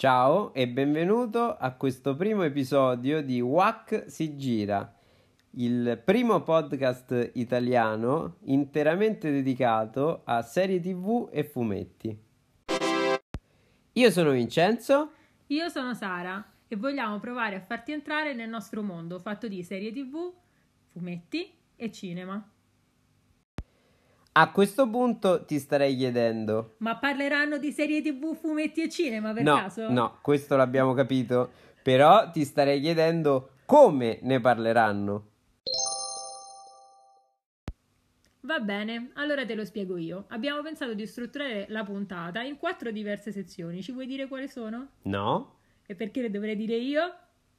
Ciao e benvenuto a questo primo episodio di WAC si gira, il primo podcast italiano interamente dedicato a serie TV e fumetti. Io sono Vincenzo. Io sono Sara e vogliamo provare a farti entrare nel nostro mondo fatto di serie TV, fumetti e cinema. A questo punto ti starei chiedendo: Ma parleranno di serie TV, fumetti e cinema per caso? No, questo l'abbiamo capito, però ti starei chiedendo come ne parleranno. Va bene, allora te lo spiego io. Abbiamo pensato di strutturare la puntata in 4 diverse sezioni. Ci vuoi dire quali sono? No? E perché le dovrei dire io?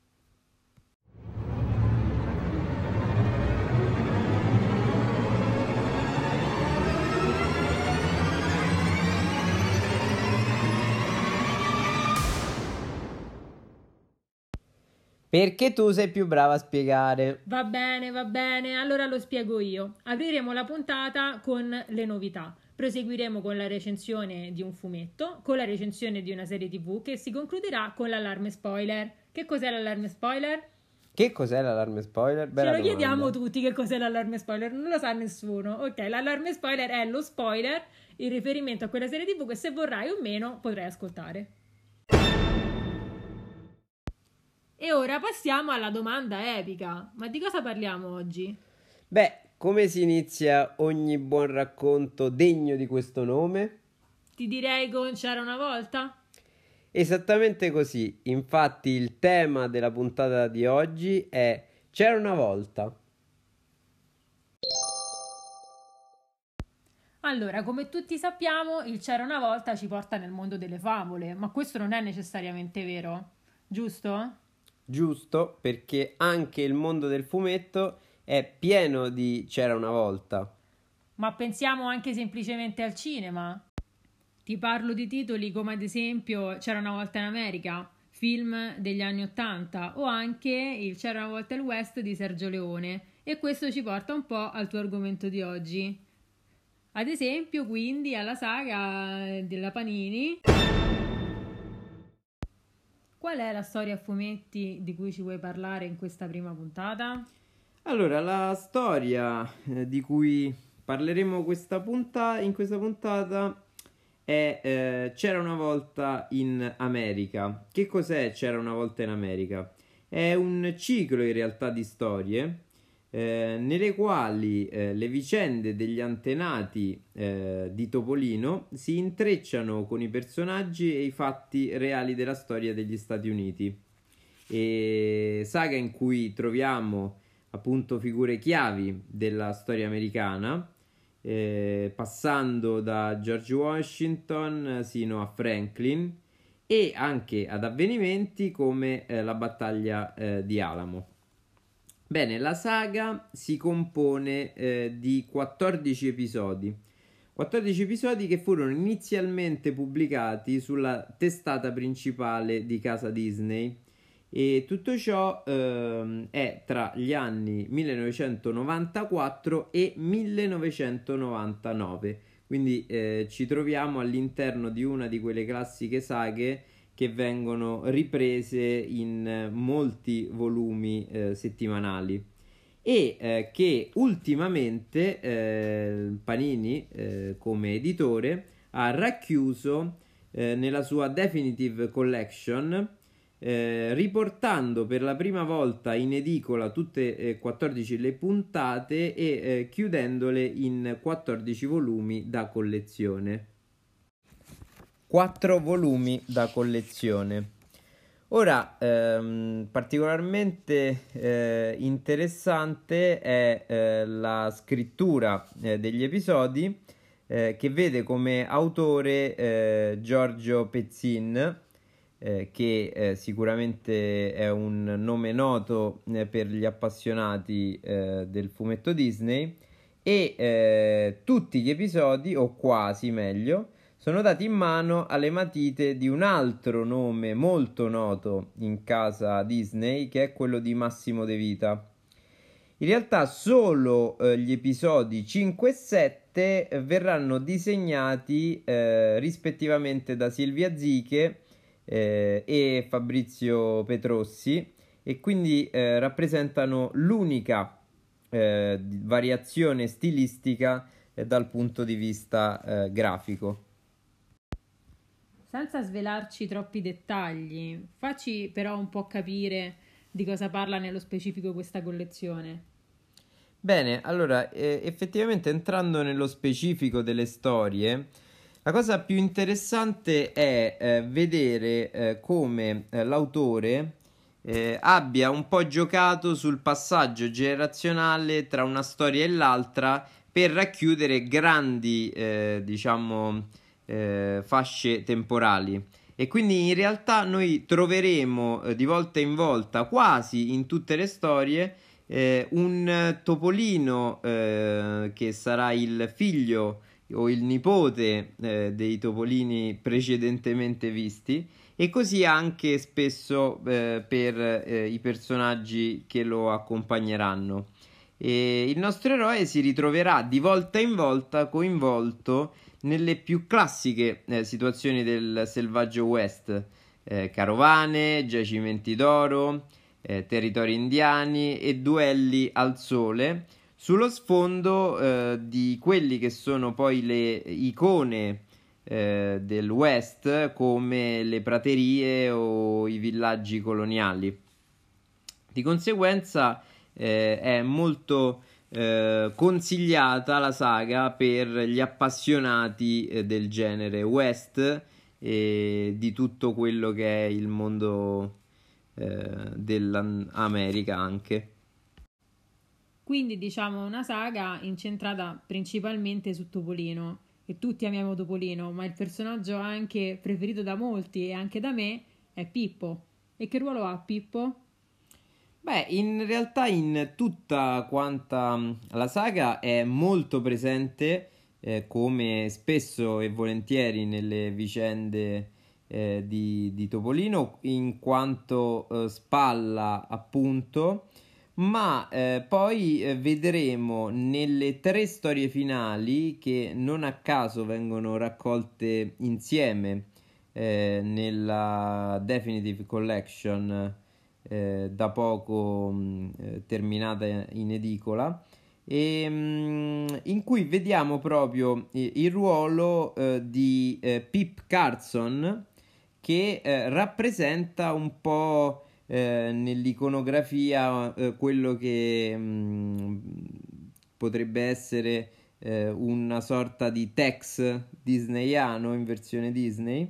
Perché tu sei più brava a spiegare. Va bene, allora lo spiego io. Apriremo la puntata con le novità. Proseguiremo con la recensione di un fumetto, con la recensione di una serie TV che si concluderà con l'allarme spoiler. Che cos'è l'allarme spoiler? Che cos'è l'allarme spoiler? Bella Ce lo chiediamo domanda. tutti che cos'è l'allarme spoiler, non lo sa nessuno. Ok, l'allarme spoiler è lo spoiler in riferimento a quella serie TV che se vorrai o meno potrai ascoltare. E ora passiamo alla domanda epica. Ma di cosa parliamo oggi? Beh, come si inizia ogni buon racconto degno di questo nome? Ti direi con C'era una volta? Esattamente così. Infatti il tema della puntata di oggi è C'era una volta. Allora, come tutti sappiamo, il C'era una volta ci porta nel mondo delle favole, ma questo non è necessariamente vero, giusto? Giusto, perché anche il mondo del fumetto è pieno di C'era una volta. Ma pensiamo anche semplicemente al cinema. Ti parlo di titoli come ad esempio C'era una volta in America, film degli anni '80, o anche il C'era una volta il West di Sergio Leone, e questo ci porta un po' al tuo argomento di oggi. Ad esempio, quindi, alla saga della Panini. Qual è la storia a fumetti di cui ci vuoi parlare in questa prima puntata? Allora, la storia di cui parleremo in questa puntata è C'era una volta in America. Che cos'è C'era una volta in America? È un ciclo in realtà di storie nelle quali le vicende degli antenati di Topolino si intrecciano con i personaggi e i fatti reali della storia degli Stati Uniti. E saga in cui troviamo appunto figure chiavi della storia americana, passando da George Washington sino a Franklin e anche ad avvenimenti come la battaglia di Alamo. Bene, la saga si compone di 14 episodi. 14 episodi che furono inizialmente pubblicati sulla testata principale di casa Disney. E tutto ciò è tra gli anni 1994 e 1999, quindi ci troviamo all'interno di una di quelle classiche saghe che vengono riprese in molti volumi settimanali e che ultimamente Panini come editore ha racchiuso nella sua Definitive Collection, riportando per la prima volta in edicola tutte e 14 le puntate e chiudendole in 14 volumi da collezione. 4 volumi da collezione. Ora, particolarmente interessante è la scrittura degli episodi che vede come autore Giorgio Pezzin, che sicuramente è un nome noto per gli appassionati del fumetto Disney, e tutti gli episodi, o quasi meglio, sono dati in mano alle matite di un altro nome molto noto in casa Disney, che è quello di Massimo De Vita. In realtà solo gli episodi 5 e 7 verranno disegnati rispettivamente da Silvia Ziche e Fabrizio Petrossi, e quindi rappresentano l'unica variazione stilistica dal punto di vista grafico. Senza svelarci troppi dettagli, facci però un po' capire di cosa parla nello specifico questa collezione. Bene, allora, effettivamente entrando nello specifico delle storie, la cosa più interessante è vedere come l'autore abbia un po' giocato sul passaggio generazionale tra una storia e l'altra per racchiudere grandi, diciamo, fasce temporali. E quindi in realtà noi troveremo di volta in volta, quasi in tutte le storie, un topolino che sarà il figlio o il nipote dei topolini precedentemente visti, e così anche spesso per i personaggi che lo accompagneranno. E il nostro eroe si ritroverà di volta in volta coinvolto nelle più classiche situazioni del selvaggio West, carovane, giacimenti d'oro, territori indiani e duelli al sole, sullo sfondo di quelli che sono poi le icone del West, come le praterie o i villaggi coloniali. Di conseguenza è molto consigliata la saga per gli appassionati del genere West e di tutto quello che è il mondo dell'America anche. Quindi diciamo una saga incentrata principalmente su Topolino. E tutti amiamo Topolino, ma il personaggio anche preferito da molti e anche da me è Pippo. E che ruolo ha Pippo? Beh, in realtà in tutta quanta la saga è molto presente, come spesso e volentieri nelle vicende di Topolino, in quanto spalla appunto, ma poi vedremo nelle tre storie finali, che non a caso vengono raccolte insieme nella Definitive Collection da poco terminata in edicola, in cui vediamo proprio il ruolo di Pip Carson, che rappresenta un po' nell'iconografia quello che potrebbe essere una sorta di Tex disneyano in versione Disney.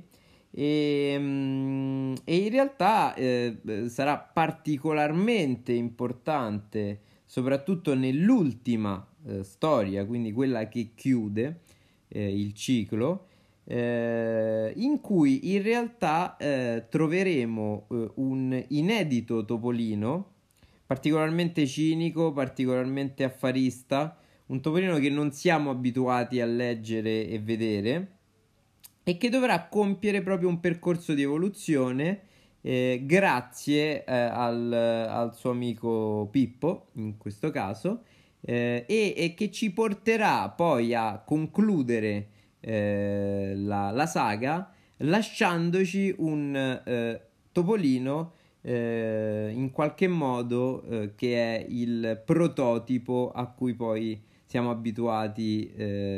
E in realtà sarà particolarmente importante, soprattutto nell'ultima storia, quindi quella che chiude il ciclo, in cui in realtà troveremo un inedito Topolino, particolarmente cinico, particolarmente affarista, un Topolino che non siamo abituati a leggere e vedere, e che dovrà compiere proprio un percorso di evoluzione grazie al suo amico Pippo, in questo caso, e che ci porterà poi a concludere la saga, lasciandoci un Topolino in qualche modo che è il prototipo a cui poi siamo abituati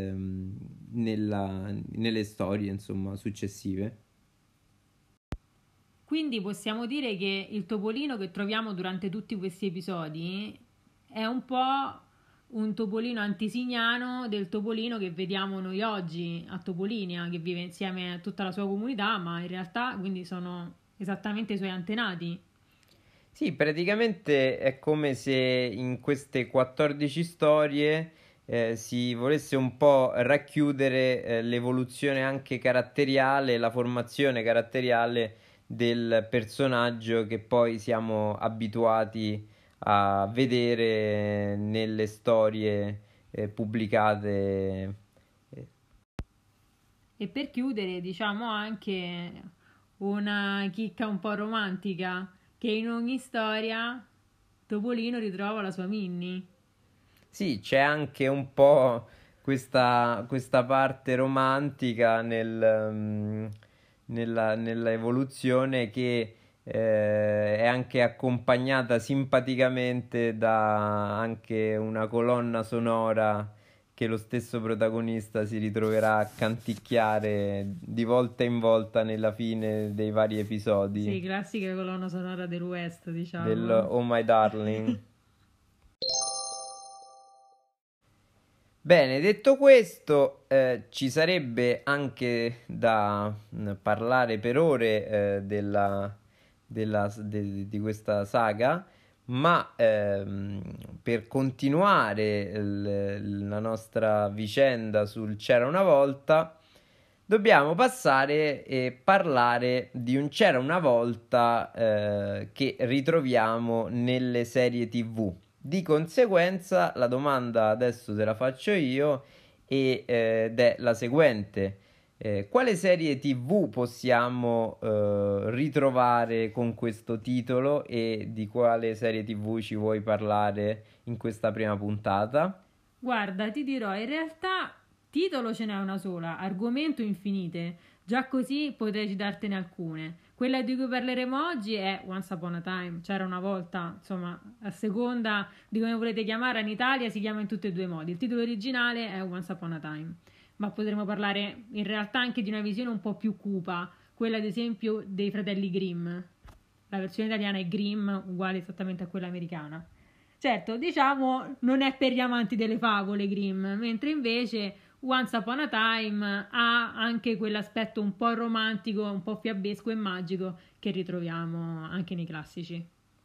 nelle storie, insomma, successive. Quindi possiamo dire che il Topolino che troviamo durante tutti questi episodi è un po' un Topolino antisignano del Topolino che vediamo noi oggi a Topolinia, che vive insieme a tutta la sua comunità, ma in realtà quindi sono esattamente i suoi antenati. Sì, praticamente è come se in queste 14 storie si volesse un po' racchiudere l'evoluzione anche caratteriale, la formazione caratteriale del personaggio che poi siamo abituati a vedere nelle storie pubblicate. E per chiudere, diciamo anche una chicca un po' romantica, che in ogni storia Topolino ritrova la sua Minnie. Sì, c'è anche un po' questa parte romantica nella evoluzione, che è anche accompagnata simpaticamente da anche una colonna sonora che lo stesso protagonista si ritroverà a canticchiare di volta in volta nella fine dei vari episodi. Sì, classica colonna sonora del West, diciamo. Del Oh My Darling. Bene, detto questo, ci sarebbe anche da parlare per ore di questa saga, ma per continuare la nostra vicenda sul C'era una volta, dobbiamo passare e parlare di un C'era una volta che ritroviamo nelle serie TV. Di conseguenza, la domanda adesso te la faccio io ed è la seguente. Quale serie TV possiamo ritrovare con questo titolo, e di quale serie TV ci vuoi parlare in questa prima puntata? Guarda, ti dirò, in realtà titolo ce n'è una sola, argomento infinite. Già così potrei citartene alcune. Quella di cui parleremo oggi è Once Upon a Time, c'era una volta, insomma, a seconda di come volete chiamare, in Italia si chiama in tutti e due i modi. Il titolo originale è Once Upon a Time, ma potremmo parlare in realtà anche di una visione un po' più cupa, quella ad esempio dei fratelli Grimm. La versione italiana è Grimm, uguale esattamente a quella americana. Certo, diciamo, non è per gli amanti delle favole Grimm, mentre invece Once Upon a Time ha anche quell'aspetto un po' romantico, un po' fiabesco e magico che ritroviamo anche nei classici.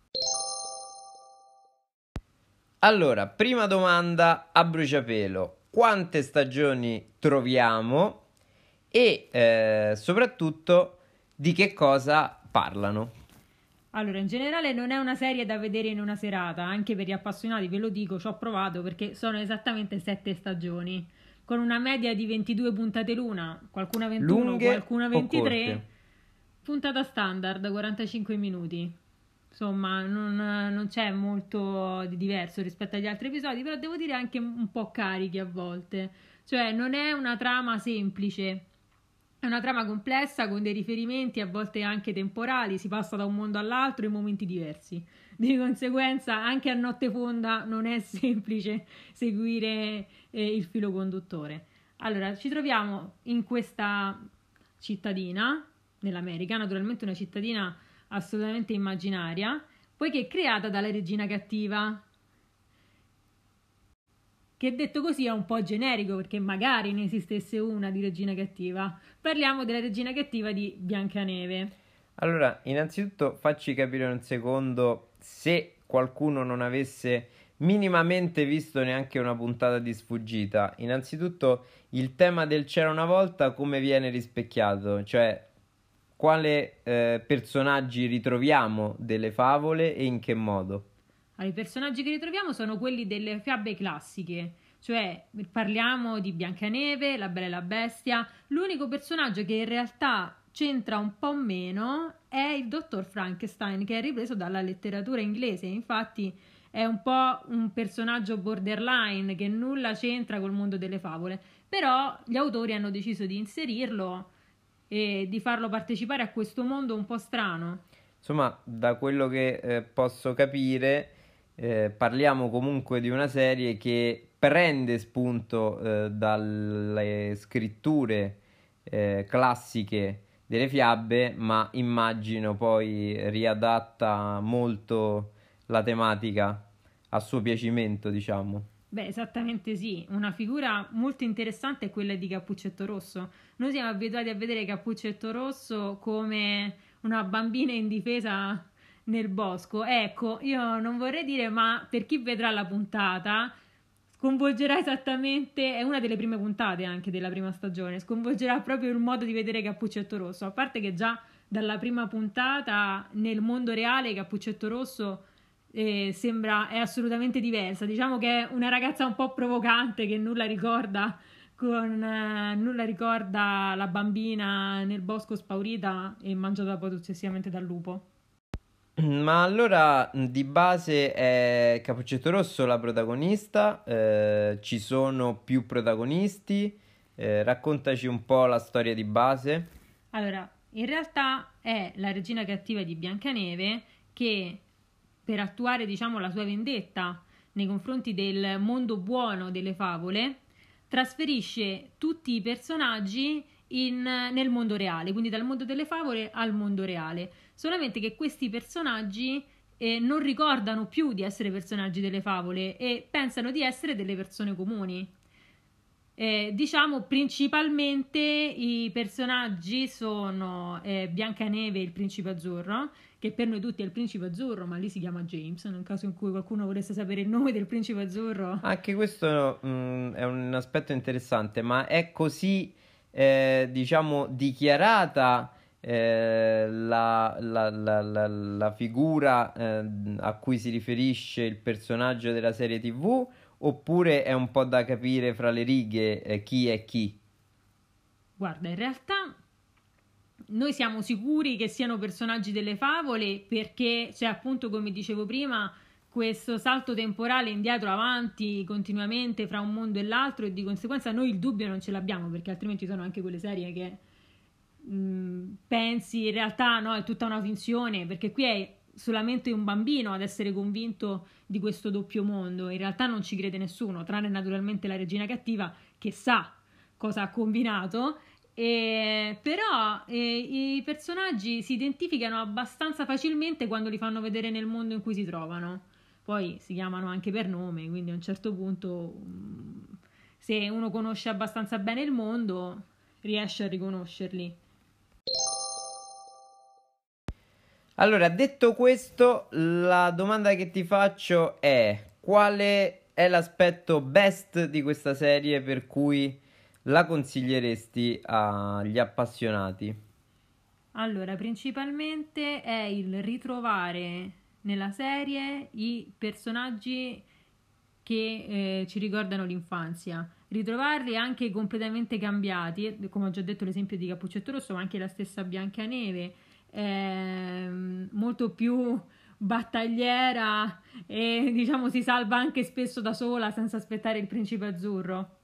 Allora, prima domanda a bruciapelo: quante stagioni troviamo e soprattutto di che cosa parlano? Allora, in generale non è una serie da vedere in una serata, anche per gli appassionati, ve lo dico, ci ho provato perché sono esattamente 7 stagioni, con una media di 22 puntate l'una, qualcuna 21, Lunghe qualcuna o 23, corte? puntata standard, 45 minuti. Insomma, non c'è molto di diverso rispetto agli altri episodi, però devo dire anche un po' carichi a volte. Cioè, non è una trama semplice. È una trama complessa con dei riferimenti a volte anche temporali, si passa da un mondo all'altro in momenti diversi. Di conseguenza, anche a notte fonda non è semplice seguire il filo conduttore. Allora, ci troviamo in questa cittadina, nell'America, naturalmente una cittadina assolutamente immaginaria, poiché è creata dalla regina cattiva, che detto così è un po' generico perché magari ne esistesse una di regina cattiva. Parliamo della regina cattiva di Biancaneve. Allora, innanzitutto facci capire un secondo, se qualcuno non avesse minimamente visto neanche una puntata di sfuggita. Innanzitutto, il tema del C'era una volta come viene rispecchiato? Cioè, quale personaggi ritroviamo delle favole e in che modo? Allora, i personaggi che ritroviamo sono quelli delle fiabe classiche, cioè parliamo di Biancaneve, la Bella e la Bestia. L'unico personaggio che in realtà c'entra un po' meno è il dottor Frankenstein, che è ripreso dalla letteratura inglese. Infatti è un po' un personaggio borderline che nulla c'entra col mondo delle favole, però gli autori hanno deciso di inserirlo e di farlo partecipare a questo mondo un po' strano. Insomma, da quello che posso capire, parliamo comunque di una serie che prende spunto dalle scritture classiche delle fiabe, ma immagino poi riadatta molto la tematica a suo piacimento, diciamo. Beh, esattamente sì, una figura molto interessante è quella di Cappuccetto Rosso. Noi siamo abituati a vedere Cappuccetto Rosso come una bambina indifesa nel bosco. Ecco, io non vorrei dire, ma per chi vedrà la puntata, sconvolgerà esattamente, è una delle prime puntate anche della prima stagione, sconvolgerà proprio il modo di vedere Cappuccetto Rosso, a parte che già dalla prima puntata nel mondo reale Cappuccetto Rosso è assolutamente diversa. Diciamo che è una ragazza un po' provocante che nulla ricorda nulla ricorda la bambina nel bosco spaurita e mangiata poi successivamente dal lupo. Ma allora, di base è Cappuccetto Rosso la protagonista, ci sono più protagonisti, raccontaci un po' la storia di base. Allora, In realtà è la regina cattiva di Biancaneve che, per attuare, diciamo, la sua vendetta nei confronti del mondo buono delle favole, trasferisce tutti i personaggi nel mondo reale, quindi dal mondo delle favole al mondo reale. Solamente che questi personaggi non ricordano più di essere personaggi delle favole e pensano di essere delle persone comuni. Diciamo principalmente i personaggi sono Biancaneve e il principe azzurro, che per noi tutti è il principe azzurro, ma lì si chiama James, nel caso in cui qualcuno volesse sapere il nome del principe azzurro. Anche questo è un aspetto interessante, ma è così, diciamo, dichiarata la figura a cui si riferisce il personaggio della serie TV, oppure è un po' da capire fra le righe chi è chi? Guarda, in realtà noi siamo sicuri che siano personaggi delle favole perché c'è, appunto, come dicevo prima, questo salto temporale indietro avanti continuamente fra un mondo e l'altro, e di conseguenza noi il dubbio non ce l'abbiamo, perché altrimenti sono anche quelle serie che pensi in realtà no, è tutta una finzione, perché qui è solamente un bambino ad essere convinto di questo doppio mondo. In realtà non ci crede nessuno, tranne naturalmente la regina cattiva che sa cosa ha combinato. Però i personaggi si identificano abbastanza facilmente quando li fanno vedere nel mondo in cui si trovano. Poi si chiamano anche per nome, quindi a un certo punto, se uno conosce abbastanza bene il mondo, riesce a riconoscerli. Allora, detto questo, la domanda che ti faccio è: quale è l'aspetto best di questa serie per cui la consiglieresti agli appassionati? Allora, principalmente è il ritrovare nella serie i personaggi che ci ricordano l'infanzia, ritrovarli anche completamente cambiati, come ho già detto l'esempio di Cappuccetto Rosso, ma anche la stessa Biancaneve, molto più battagliera e diciamo si salva anche spesso da sola senza aspettare il principe azzurro.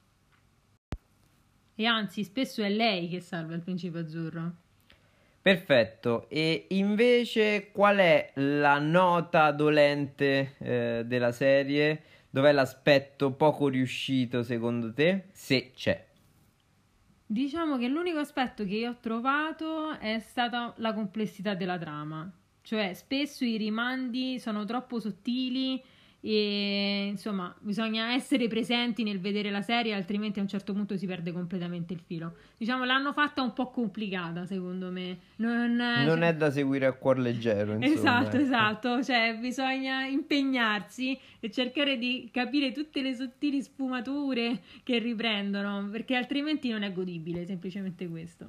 E anzi, spesso è lei che salva il principe azzurro. Perfetto, e invece qual è la nota dolente della serie? Dov'è l'aspetto poco riuscito secondo te? Se c'è. Diciamo che l'unico aspetto che io ho trovato è stata la complessità della trama, cioè spesso i rimandi sono troppo sottili e insomma bisogna essere presenti nel vedere la serie, altrimenti a un certo punto si perde completamente il filo. Diciamo l'hanno fatta un po' complicata secondo me. Non Non cioè- è da seguire a cuor leggero, insomma, Esatto, ecco. esatto, cioè bisogna impegnarsi e cercare di capire tutte le sottili sfumature che riprendono, perché altrimenti non è godibile, semplicemente questo.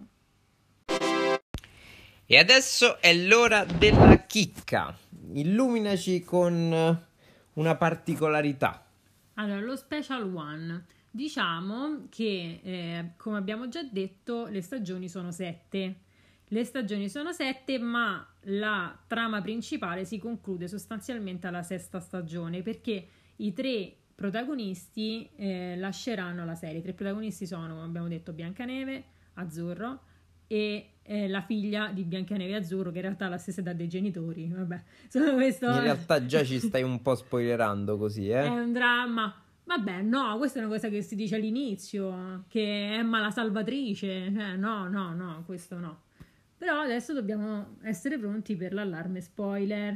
E adesso è l'ora della chicca. Illuminaci con una particolarità. Allora, lo Special One. Diciamo che, come abbiamo già detto, le stagioni sono 7. Le stagioni sono 7, ma la trama principale si conclude sostanzialmente alla sesta stagione, perché i tre protagonisti lasceranno la serie. I tre protagonisti sono, come abbiamo detto, Biancaneve, Azzurro e la figlia di Biancaneve e Azzurro, che in realtà ha la stessa età dei genitori. Vabbè, sono questo In realtà già ci stai un po' spoilerando così, è un dramma. Vabbè, no, questa è una cosa che si dice all'inizio, che Emma la salvatrice. No, no, no, questo no. Però adesso dobbiamo essere pronti per l'allarme spoiler.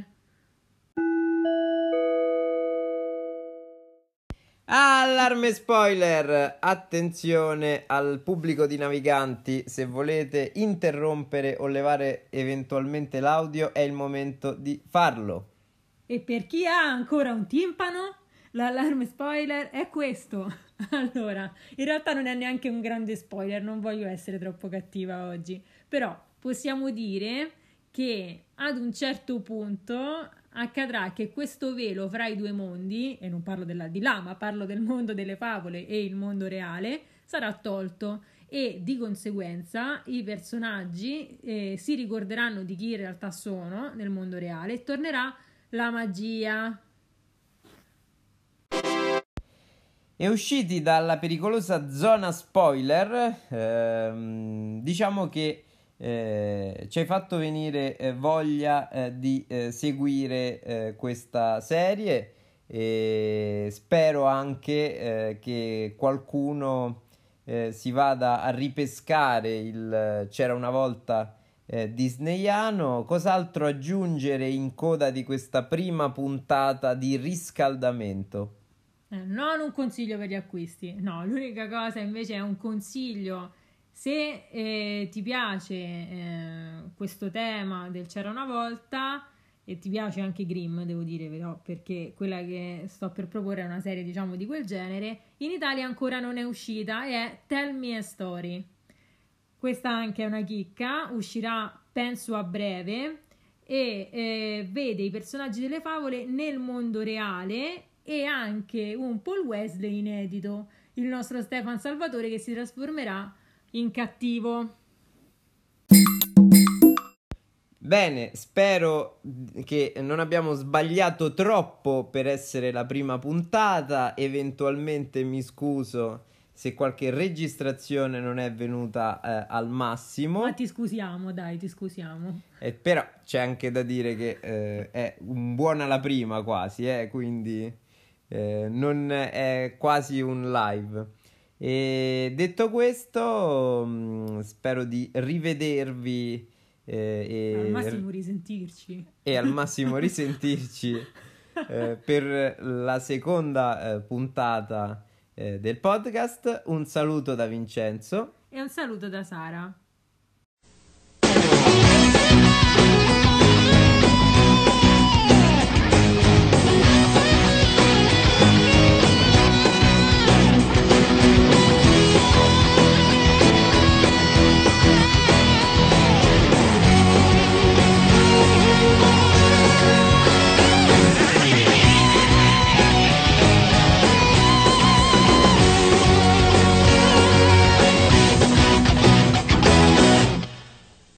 Allarme spoiler! Attenzione al pubblico di naviganti, se volete interrompere o levare eventualmente l'audio è il momento di farlo. E per chi ha ancora un timpano, l'allarme spoiler è questo. Allora, in realtà non è neanche un grande spoiler, non voglio essere troppo cattiva oggi, però possiamo dire che ad un certo punto accadrà che questo velo fra i due mondi, e non parlo dell'aldilà, ma parlo del mondo delle favole e il mondo reale, sarà tolto e di conseguenza i personaggi si ricorderanno di chi in realtà sono nel mondo reale e tornerà la magia. E usciti dalla pericolosa zona spoiler, diciamo che ci hai fatto venire voglia di seguire questa serie, e spero anche che qualcuno si vada a ripescare il C'era una volta disneyano. Cos'altro aggiungere in coda di questa prima puntata di riscaldamento? Non un consiglio per gli acquisti, no, l'unica cosa invece è un consiglio. Se ti piace questo tema del C'era una volta, e ti piace anche Grimm, devo dire, però, perché quella che sto per proporre è una serie, diciamo, di quel genere, in Italia ancora non è uscita, e è Tell Me a Story. Questa anche è una chicca, uscirà penso a breve, e vede i personaggi delle favole nel mondo reale, e anche un Paul Wesley inedito, il nostro Stefan Salvatore che si trasformerà in cattivo. Bene, spero che non abbiamo sbagliato troppo per essere la prima puntata. Eventualmente mi scuso se qualche registrazione non è venuta al massimo. Ma ti scusiamo, dai, ti scusiamo. Però c'è anche da dire che è un buona la prima quasi, quindi non è quasi un live. E detto questo, spero di rivedervi Al massimo risentirci. e al massimo risentirci per la seconda puntata del podcast. Un saluto da Vincenzo E un saluto da Sara.